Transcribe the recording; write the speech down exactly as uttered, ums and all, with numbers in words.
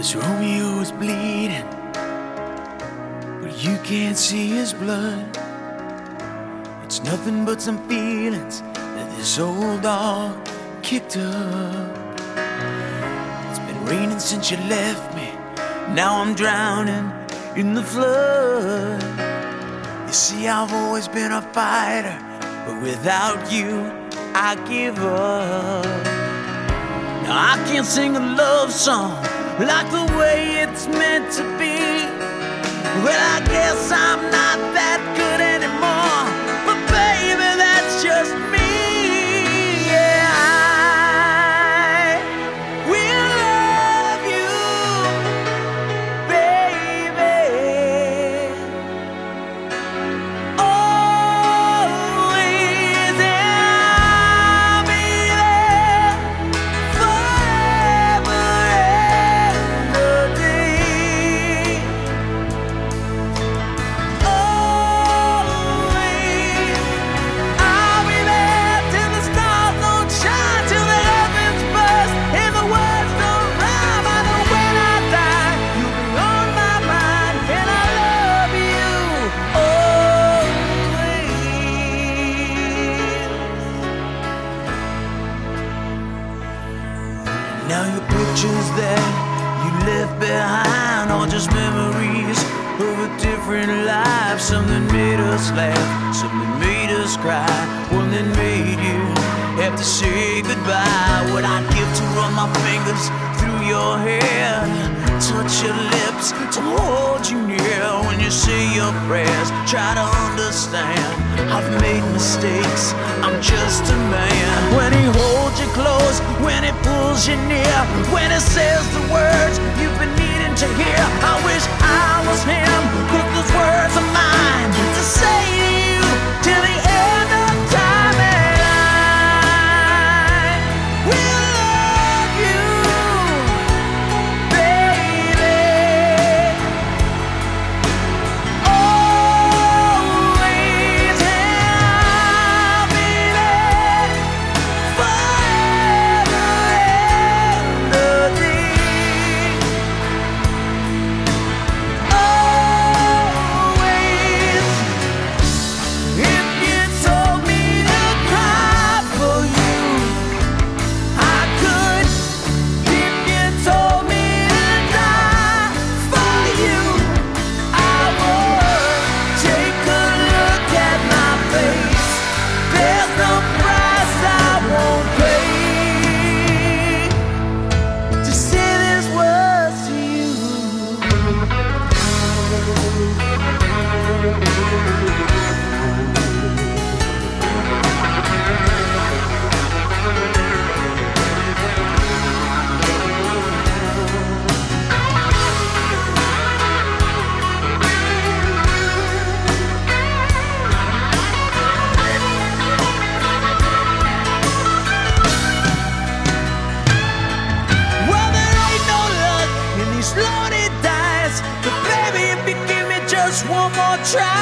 'Cause Romeo is bleeding, but you can't see his blood. It's nothing but some feelings that this old dog kicked up. It's been raining since you left me, now I'm drowning in the flood. You see, I've always been a fighter, but without you, I give up. Now I can't sing a love song like the way it's meant to be. Well, I guess I'm not that good anymore, but baby, that's just me. Yeah, I will love you, baby, always, and I'll be there forever and a day. Always, I'll be there till the stars don't shine, till the heavens burst and the words don't rhyme. I know when I die, you'll be on my mind, and I love you always. Now your pictures that you left behind are just memories of a different life. Something made us laugh, something made us cry, one that made you have to say goodbye. What I'd give to run my fingers through your hair, touch your lips, to hold you near when you say your prayers. Try to understand, I've made mistakes, I'm just a man. When he holds you close, when he pulls you near, when he says the words you've been needing to hear, I wish I was him, 'cause those words are mine to say to you till the end of time. And I will love you, baby, always, and I'll be there forever and a day. Always, if you told me to cry for you, I could. If you told me to die for you, I would. Take a look at my face, there's no price I won't pay to say these words to you. Well, there ain't no luck in these lonely dice, but baby, if you give me just one more try,